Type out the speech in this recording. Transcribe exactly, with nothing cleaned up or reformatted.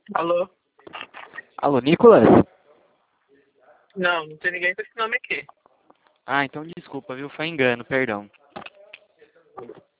Alô? Alô, Nicolas? Não, não tem ninguém com esse nome aqui. Ah, então desculpa, viu? Foi engano, perdão.